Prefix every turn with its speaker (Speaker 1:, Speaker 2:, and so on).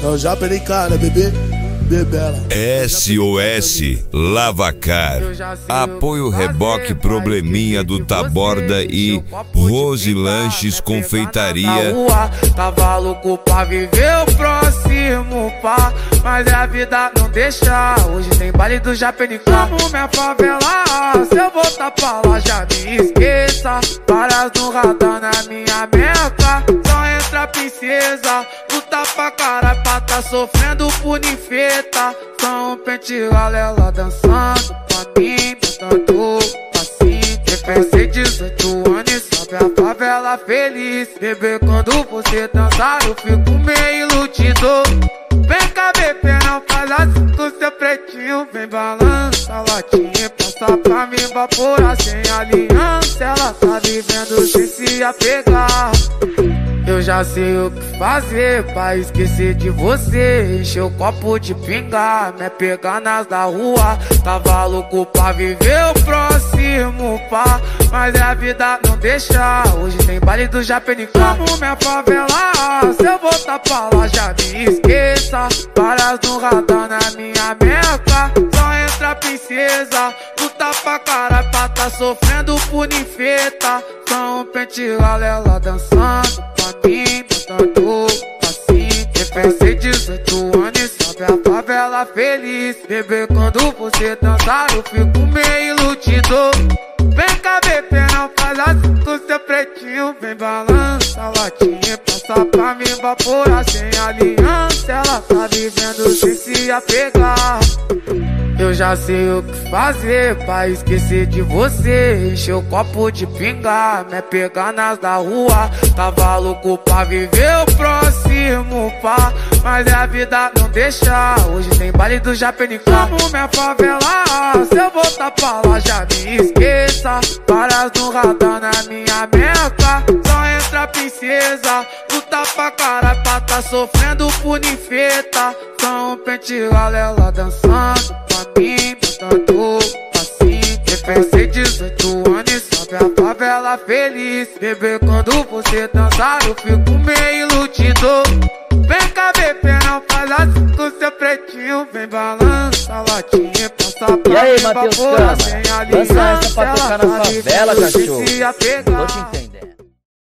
Speaker 1: Eu já perei cara, bebê. Bebela.
Speaker 2: SOS Lavacar. Apoio Reboque Probleminha do Taborda e Rose Lanches Confeitaria.
Speaker 3: Tava louco pra viver o próximo pá, mas a vida não deixa. Hoje tem baile do Japenicá. Como minha favela, se eu voltar pra lá já me esqueça. Várias no radar na minha meca. Só entra a princesa, luta pra cara pra tá sofrendo por ninfeta. Só um pente ela dançando pra mim, botando passinho. Pensei 18 anos e sobe a favela feliz. Bebê, quando você dançar eu fico meio iludido. Vem cá, bebê, não faz assim com seu pretinho. Vem balança a latinha, passa pra me evaporar sem aliança. Ela tá vivendo sem se apegar. Eu já sei o que fazer pra esquecer de você. Encher o copo de pinga, me pegar nas da rua. Tava louco pra viver o próximo pá, mas a vida não deixa. Hoje tem baile do Japenicá. Como minha favela, se eu voltar pra lá já me esqueça. Várias no radar na minha meca. Só entra a princesa, luta pra cara pra tá sofrendo por ninfeta. Só um pente ela dançando pra mim, botando passinho. Pensei 18 anos e sobe a favela feliz. Bebê, quando você dançar eu fico meio iludido. Vem cá, bebê, não faz assim com seu pretinho. Vem balança a latinha, passa pra me evaporar sem aliança. Ela tá vivendo sem se apegar. Eu já sei o que fazer pra esquecer de você. Encher o copo de pinga, me pegar nas da rua. Tava louco pra viver o próximo pá, mas a vida não deixa. Hoje tem baile do Japenicá. Como minha favela, se eu voltar pra lá já me esqueça. Várias no radar na minha meca. Só entra a princesa, luta pra cara pra tá sofrendo por ninfeta. Só um pente ela dançando pra mim, botando passinho. Pensei 18 anos e sobe a favela feliz. Bebê, quando você dançar eu fico meio iludido. Vem cá, bebê, não faz assim com seu pretinho. Vem balança a latinha, passa pra
Speaker 4: e aí,
Speaker 3: me
Speaker 4: Matheus
Speaker 3: evaporar
Speaker 4: Câmara,
Speaker 3: sem
Speaker 4: dança essa pra
Speaker 3: aliança.
Speaker 4: tocar na favela, cachorro.
Speaker 3: Se apegar.
Speaker 4: Tô te entendendo.